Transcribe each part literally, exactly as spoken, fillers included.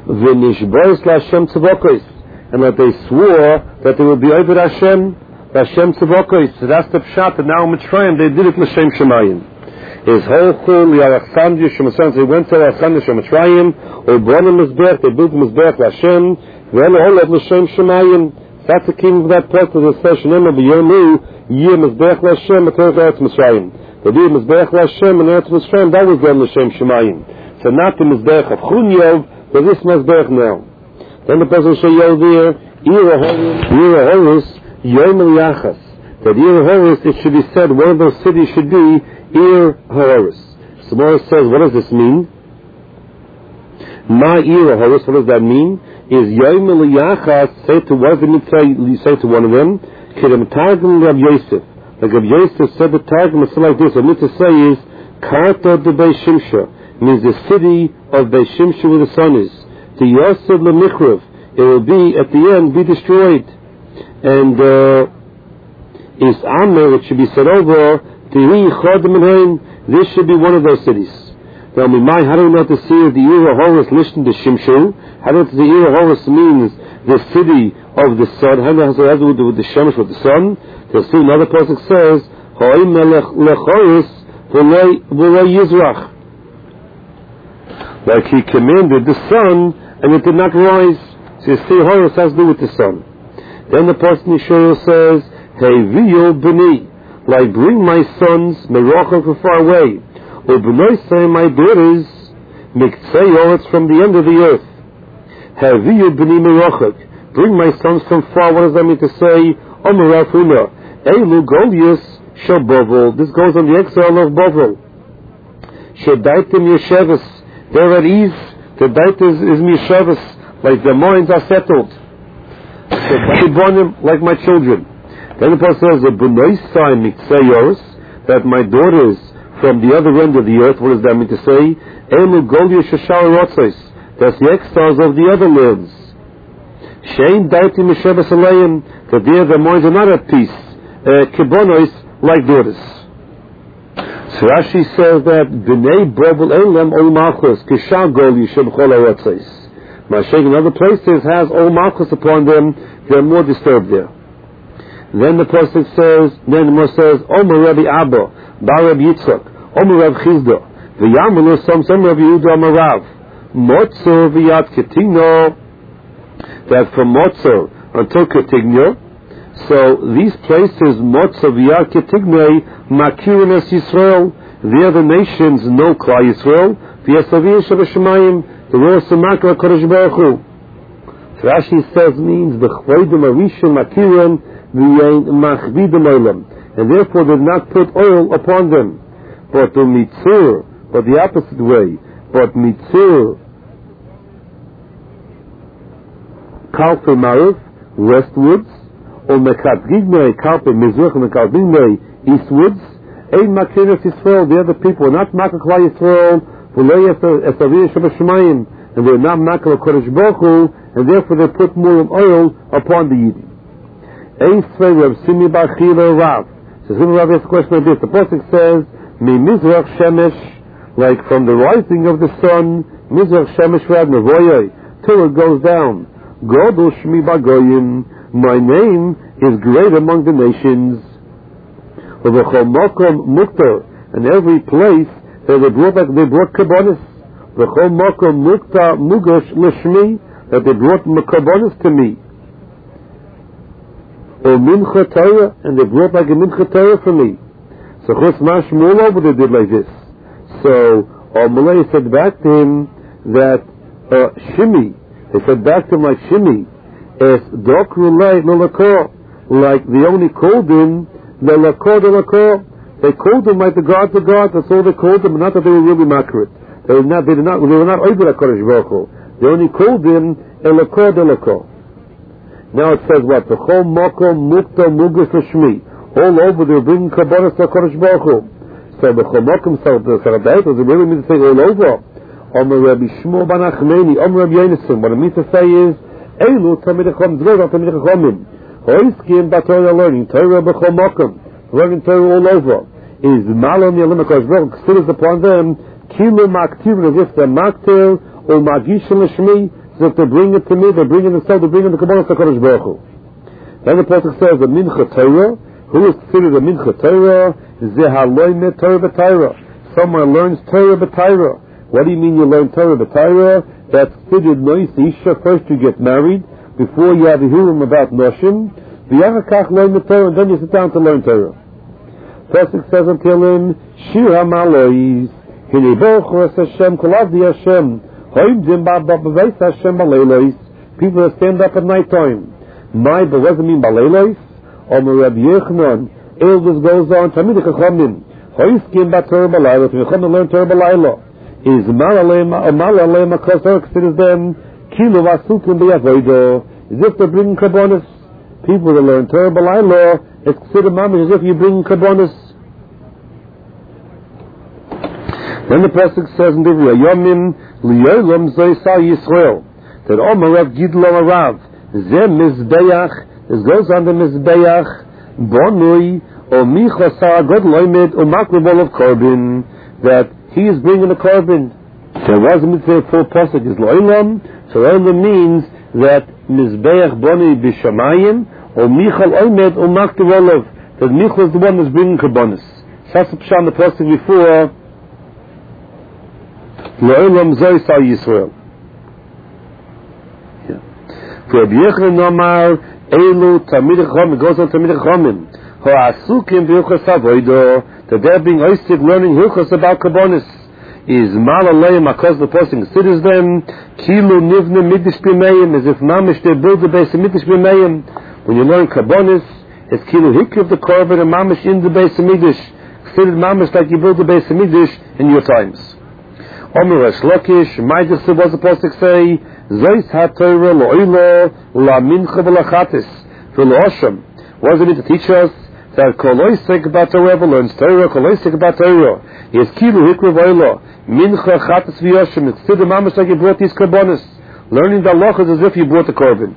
V'nishbois l'Hashem tzavokos, and that they swore that they would be over Hashem, Hashem tzavokos. So that's the pshat. And now Mitzrayim they did it l'shem shemayim. Is holchul li'alachsandria shemasan. They went to Alexandria shemitzrayim, or b'onim mizbech. They built mizbech l'Hashem. V'elu olav l'shem shemayim. That's the king of that place of the session. Remember, b'yomu yeh mizbech l'Hashem at Eretz Mitzrayim. They did mizbech l'Hashem and Eretz Mitzrayim. That was done l'shem shemayim. So not the mizbech of Chunyov, but this mizbech now. Then the person say Yov there, Ira Horus, Yom Eliachas. That Ir Horus, it should be said, one of those cities should be Ir Horus. Samora says, what does this mean? Ma Ir Horus, what does that mean? Is Yom Eliachas, say to one of them, you say to one of them, Kedem Targum Rab Yosef. Like Rab Yosef said the Targum is like this. What I need to say is, Karta de Beis Shimsha, means the city of Beis Shimsha where the sun is. The Yosef Lemichrav, it will be at the end be destroyed, and uh, is Amr, it should be said over. This should be one of those cities. Now, how do we know to see the Ira Horus listed to Shimshu? How do we know the Ira Horus means the city of the sun? How does it have to do with the Shemesh with the sun? To see another person says, Ha'im Lechorus V'lei Yizrach. Like he commanded the sun, and it did not rise. So you see, Horus has to do with the sun. Then the person Yeshua says, Hey, V'yo b'ni, like bring my sons, Merachah from far away, or b'noi say my daughters, Miktzei Oretz from the end of the earth. Hey, V'yo b'ni Merachah, bring my sons from far. What does that mean to say? Omer Rafuna, Eilu Golius Shel Bovel. This goes on the exile of Bovel. Shedaitim Yeshevis. They're at ease. The date is, is Mishavas, like their minds are settled. Shibonim, like my children. Then the Prophet says, that my daughters from the other end of the earth, what does that mean to say? That's the exiles of the other lands. Shein daiti Mishavas alayim, that there their minds are not at peace. Kibonos, like daughters. So Rashi says that B'nei Bovel Elam Ol Malchus Kishal Gol Yishem Chol Haratzos. Mashiach in other places has Ol Malchus upon them. They are more disturbed there. Then the Prophet says, then the Moshe says, Omer Rabbi Abba, Bar Rabbi Yitzchak, Omer Rabbi Chizda, V'yamulu Som Som Rabbi Yehuda Omer Rav, Motzer V'yad Ketigno. That from Motzer until Ketigno. So these places, Motzer V'yad Ketigno, Makirin es Yisrael, the other nations know Klal Yisrael, V'yasavir Shabashamayim, the Rosh Hashanah Kodesh Baruch Hu. So Rashi says means B'chvoidim Arishim Makirin V'yain Machvidim Olam, and therefore did not put oil upon them. But the Mitzur, but the opposite way, but Mitzur Kalpe Marav, westwards, or Mekadgignei Kalpe Mizrach and Mekadgignei eastwards, Ein Makirin Yisrael, the other people are not Makal Klal Yisrael, V'lei Esavir Shabashamayim, and they're not Makal Kodesh Baruch Hu, and therefore they put more oil upon the Yidden. Ein Tzvei Rav Simi Bar Chila Rav. So Simi Rav asks a question like this. The Pasuk says, Mi Mizrach Shemesh, like from the rising of the sun, Mizrach Shemesh Rav Nevoyai, till it goes down. Godol Shmi Bagoyim, my name is great among the nations. And every place that they brought back, they brought kabbanis. That they brought kabbanis to me. Or mincha Torah, and they brought back a mincha Torah for me. So Chus Mash Mulo, they did like this. So Amalei said back to him that uh, Shimi, they said back to him like Shimi, as Dokrulay Lelakor, like they only called him Lelakor Lelakor. They called him like the God to God. That's all they called him. Not that they were really accurate. They were not. They did not. They were not over Kodesh Baruch Hu. They only called him Elakor Elakor. Now it says what? The Chol Mokom Mukta Mugus Lashmi. All over they were bringing Kabbalah to Kodesh Baruch Hu. So the Chol Mokom Sarabait does it really mean to say all over? Omer Rabbi Shmuel Bar Nachmani, Omer Rabbi Yonason. What it means to say is Eilu Tamid Chom Dvei Tamid Chomim. Hoiskim B'Torah learning Torah B'Chol Mokom. Learning Torah all over is Malon Yalim HaKadosh Baruch Hu considers upon them Kilu Maktir, as if they're Maktir or Magish L'Shmi, So if they bring it to me, they bring it themselves, they bring it to Kabbalah HaKadosh Baruch Hu. Then the Pasuk says, the Mincha Torah, who is considered the Mincha Torah? Zehaloyme Torah B'Torah. Someone learns Torah B'Torah. What do you mean you learn Torah B'Torah? That's considered Nois Isha. First you get married, before you have a hearing about Noshim. V'yachakach learn the Torah, and then you sit down to learn Torah. Pasuk says until him, Shir HaMalois, Hinei Bochor Es Hashem, Kolavdi Hashem, Hoimdim Ba'Beis Hashem Ba'Leilois. People that stand up at night time. My, but what does it mean Ba'Leilois? Omer Rabbi Yochanan, Elders goes on, Tamid Chachamim, Hoiskim Ba'Torah Ba'Layla, to Chachamim learn Torah Ba'Layla. Is Malalema, Malalema, Kosar, considers them, Kilo Vasukim B'Yavoido, as if they're bringing Karbonis. People that learn Torah B'Layla, it's considered mamish as if you bring Karbonis. Then the Pasuk says in Divrei Yomim, Liyolam Zoysa Yisrael, that Omer Rav Gidlo Rav, Zeh Mizbeach, this goes on the Mizbeach, Bonui, O Micha Saragod Loimed, O Makribol of Korban, that he is bringing a Korban. There was a mitzvah full Pasuk is Loilam, so Loilam means that Mizbeach Bonui Bishamayim, O Michal Oimed, O Makribol, that Michal is the one that's bringing Karbonis. That's the Pshan the Pasuk before, Loilam Zoysa Yisrael. For Rabbi Yochanan Nomar, Elu Tamid Chachamim, goes on Tamid Chachamim, Ho'asukim v'Hilchos Avodo, that they're being oisted learning Hilchos about Karbonis, is Malaleim, because the person considers them, Kilu Nivne Midish B'Meim, as if Mamish they build the base of Midish B'Meim. When you learn Karbonis, it's Kilu Hikriv the Korban and Mamish in the base of Midish, considered Mamish like you build the base of Midish in your times. Omer Resh Lakish, Maidus was the Pasuk say, Zois HaTorah Lo'ilo La Mincha V'Lachatis V'Lo'osham. What does it mean to teach us? That Koloisek Bat Torah learns Torah, Koloisek Bat Torah. Yes, Kilu Hikru V'Oilo Mincha Chatis V'Yosham. It's still the mamash like you brought these Karbonis. Learning the halachas as if you brought the Korban.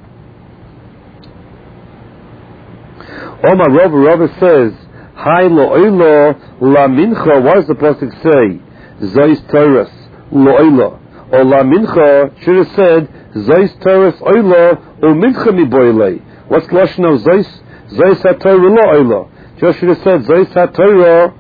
Omar Rava Rava says, Hai Lo'ilo La Mincha. What does the Pasuk say? Zois Torah Lo'ilo. Or La Mincha should have said Zois Torah Oilo or Mincha Mi Boile. What's the lashon of Zois? Zois HaTorah Lo Oilo. Just should have said Zois HaTorah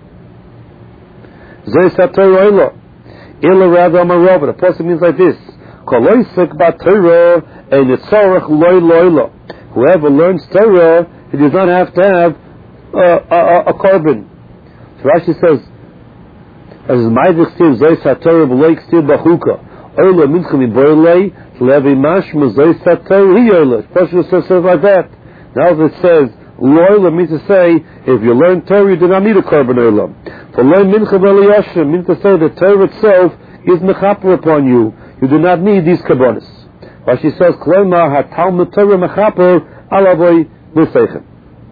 Zois HaTorah Oilo. Ila Rava Amar Rava. The person means like this: Koloisek Bat Torah and Yitzorach Loi Loilo. Whoever learns Torah, he does not have to have uh, a, a, a Korban. So Rashi says, as Maidich still Zois HaTorah B'Leik still Bachuka Oila Mincha Miboilei Levi Mashma Zois HaTorah Hi Oila. Pasuk says like that. Now it says Loila means to say if you learn Torah you do not need a Korban Oila. For Loi Mincha V'Eliyashim means to say that Torah itself is mechaper upon you. You do not need these Karbonis. But she says Klema HaTalmud Torah mechaper Alavoi L'Seichem.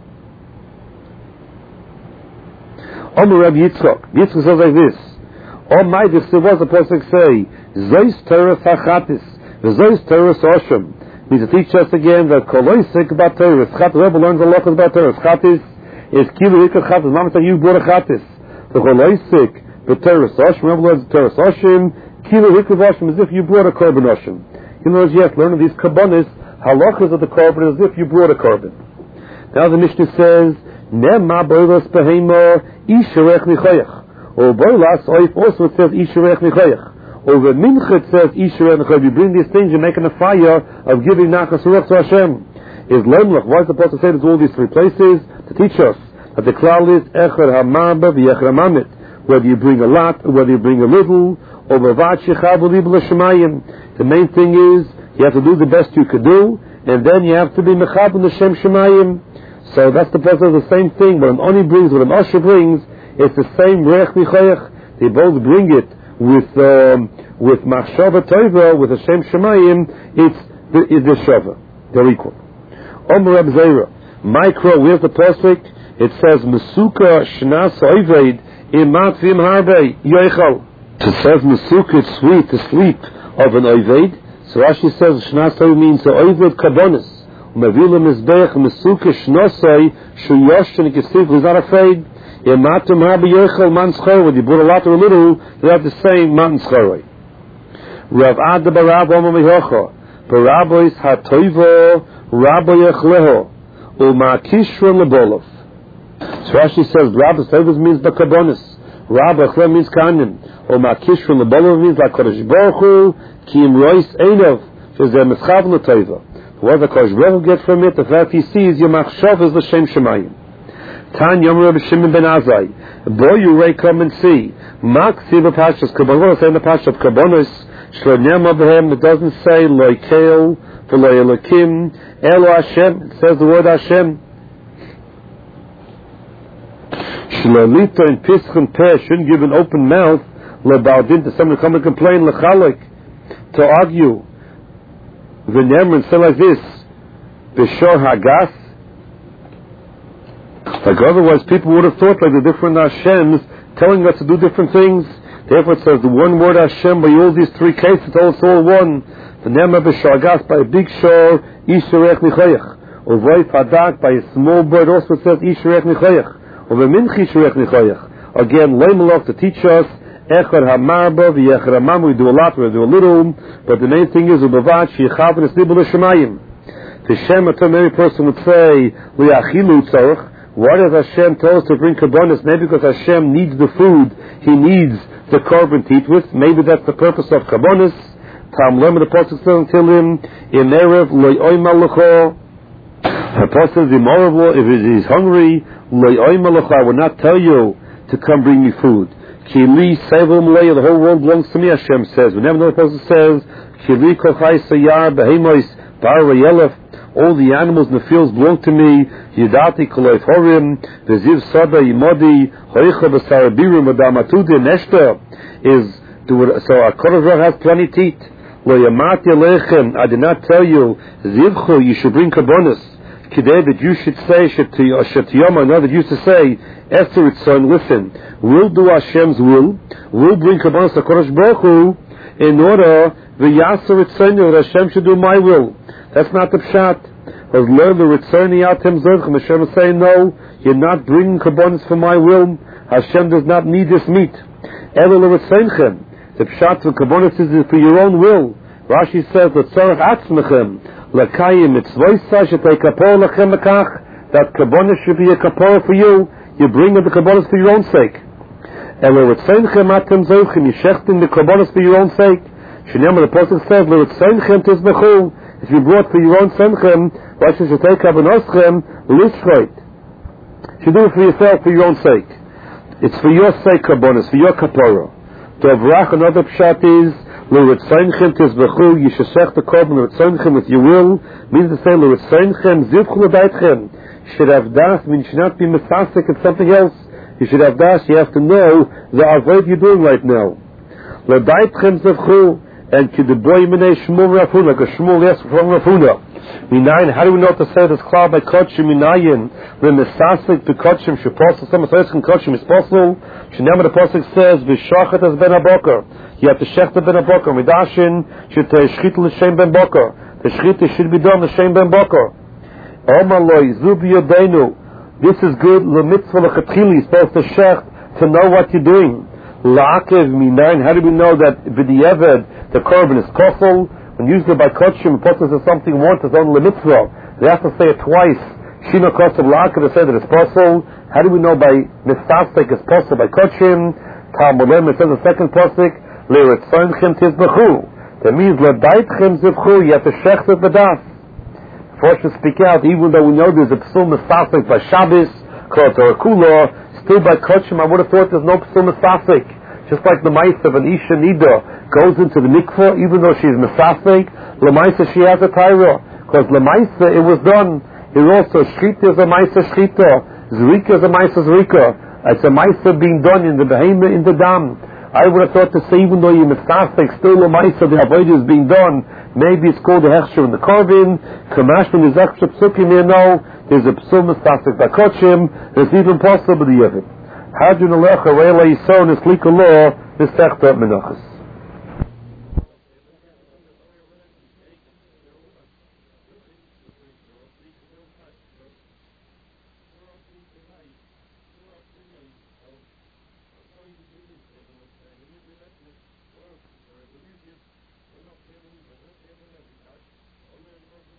Omer Rabbi Yitzchak. Yitzchak says like this: Oh my, this was the Pasuk say, Zois Torah Sachatis, Zois Torah Sosham. Means to teach us again that Koloisek about Torah. Chat Rebbe learns a lot about Torah. Chatis is Kilu Hikar Chatis. Mama said you brought a Chatis. The Koloisek, the Torah Sosham. Rebbe learns Torah Sosham. Kilu Hikar Sosham as if you brought a Korban Osham. He learns yes, learning these Karbonis, halachas of the Korban as if you brought a Korban. Now the Mishnah says, Nema Boilas Behema Isharech Nichoyach. Or Boilas Oif also it says Isharech Nichoyach. Or the Mincha it says Isharech Nichoyach. You bring these things, you're making a fire of giving Nachas Ruach to Hashem. Is Lemlech. Why is the Apostle say there's all these three places? To teach us that the klal is Echad Hamaba V'Yechad Hamamit. Whether you bring a lot, or whether you bring a little, or Bavad Shechav Ulib L'Shemayim. The main thing is, you have to do the best you could do, and then you have to be Mechab in the Shem Shemayim. So that's the process of the same thing. What an Oni brings, what an Osher brings, it's the same Reich Nichoyach. They both bring it with um, with Machshava Tova, with Hashem Shemayim. It's the, it's the Shava. They're equal. Omer Reb Zera. Micro, where's the Pasuk? It says, Mesuka Shnas Oived Imat Vim Harbe Yoichal. It says Mesuka, it's sweet, the sleep of an Oived. So Rashi says Shnas Oived means the Oived Karbonis. Mavila Mizbeach Mesuka Shnosai Shuyoshin Kisif, who's not afraid. Imatum Harbe Yoichal Man Schoroi. You brought a lot or a little, you have the same Man Schoroi. Rav Ada Barav Omer Mehocha, Barabois HaToivo Rabbi Yechleho, Uma Kishra Lebolov. So Rashi says, Rabbi Yechleho means Bakabonis, Rabbi Yechleho means Kanim, Uma Kishra Lebolov means like Kodesh Baruch Hu, Ki Im Rois Einov, Shezeh Mischav L'Toivo. What the Kodesh Baruch Hu get from it, the fact he sees, Yomachshav is L'Shem Shemayim. Tan Yom Rabbi Shimon ben Azai, Boy Yurei, come and see. Mak Siva Pashas Kabbalah, say in the Pash of Kabbalah, Shlonem Abraham, it doesn't say Loi Keil, V'Loi Elokim, Elo Hashem, it says the word Hashem. Shlolito in Pischem Peh shouldn't give an open mouth, Lebaudin, to someone come and complain, Lechalik, to argue. V'Nemrin, say like this, B'Shor Hagas, like otherwise people would have thought like the different Hashems telling us to do different things. Therefore it says the one word Hashem by all these three cases, it's all one. The Nema b'Shagas by a big shor, Yisharech Nichoyach. Uvay Fadak by a small bird also says Yisharech Nichoyach. Uve Minchi Yisharech Nichoyach. Again, Leimalach to teach us, Echad HaMarba v'Yechad HaMam, we do a lot, we do a little, but the main thing is, Ubevat Shechav and Esnibul Shemayim. The Shem, every person would say, Liachilu Tzorach. Why does Hashem tell us to bring kabbonis? Maybe because Hashem needs the food, He needs the korban to eat with. Maybe that's the purpose of kabbonis. Tam lem the pasuk says until him in erev loy oyma lecho. The pasuk says immoral if he is hungry loy oyma lecho. I will not tell you to come bring me food. Ki li sevum lei. The whole world belongs to me. Hashem says. Whenever the pasuk says ki li kochai sayar behemois bar vayelef. All the animals in the fields belong to me. Yidati Koloif Horim, Veziv Sada Yimodi, Hoicha Basarabiru, Madamatude, Neshta is, so our Kodesh has plenty teeth. Lo Yamati Alechem, I did not tell you, Zivchu, you should bring Kabbonis. Kidei, that you should say, Shetiyoma, I know that you used to say, Esther, its son, listen, we'll do Hashem's will, we'll bring Kabbonis to Kodesh Baruch Hu, in order, V'yasser its son, that Hashem should do my will. That's not the pshat. As learn the returning out Tim Zerchem. Hashem is saying, no, you're not bringing kabbonis for my will. Hashem does not need this meat. Elo l'retzenchem. The pshat for kabbonis is for your own will. Rashi says, l'tzorach atzmechem, l'kayim mitzvoisa shetei kapor lachem mekach, that kabbonis should be a kapor for you. You bring the kabbonis for your own sake. Elo l'retzenchem atem zerchem. You shechting the kabbonis for your own sake. Shnei the pasuk says, l'retzenchem tizbechu. If you brought for your own senchem, why should you take kabbonoschem lishroit? You do it for yourself, for your own sake. It's for your sake, kabbonos, for your kapara. To avrach, another pshat is, l'ritzonchem tizbechu, you should shech the korban l'ritzonchem with your will, means to say, l'ritzonchem zivchu l'daitchem. You should have das, means you should not be mesasik at something else. You should have das, you have to know the avoid you're doing right now. L'daitchem zivchu, and to the boy minay Shmuel Rafuna, like a Shmuel yes from Rafuna. Minayin, how do we know to say this cloud by Kotchim Minayin? When the Sasik to Kotchim, Shaposel, some of the can Kotchim is possible. Shinama the Pasuk says, Vishachat as Ben Abokar. You have to shech the Ben Abokar. Midashin, should te shchit l'shem Ben Bokar. The shchit should be done l'shem Ben Bokar. Omaloi, Zubi Yodeinu. This is good, l'mitzvah l'chatchili, you're supposed to shech to know what you're doing. La'akev minayin, how do we know that v'di'eved, the korban is kosel? When used by kotchim, the person says something more, it's only mitzvah. They have to say it twice. Shino kosel la'akev to say that it's kosel. How do we know by mistastek is kosel by kotchim? Talmudem, it says the second pasuk, le'ritzonchem tizbechu. That means le'daitchem zivchu, you have to shech it b'das. Before you speak out, even though we know there's a psul mistastek by Shabbos, called or kula, still by kotchim, I would have thought there's no psul misasik. Just like the Maisa of an Isha Nida goes into the mikvah, even though she's misasik, the Maisa she has a tyra. Because the Maisa, it was done. Here also, Shchita is a Maisa Shchita. Zrika is a Maisa Zrika. It's a Maisa being done in the Behema, in the Dam. I would have thought to say, even though you're misasik, still the Maisa, the Avodah is being done. Maybe it's called the Hechsher in the Korban. Kamashman is extra psukim here now. There's a psul misasik by kotchim. It's even possible the Yevit. Hadjun Alecha Reila Yisrael Nislika Law Nisechta Menachas.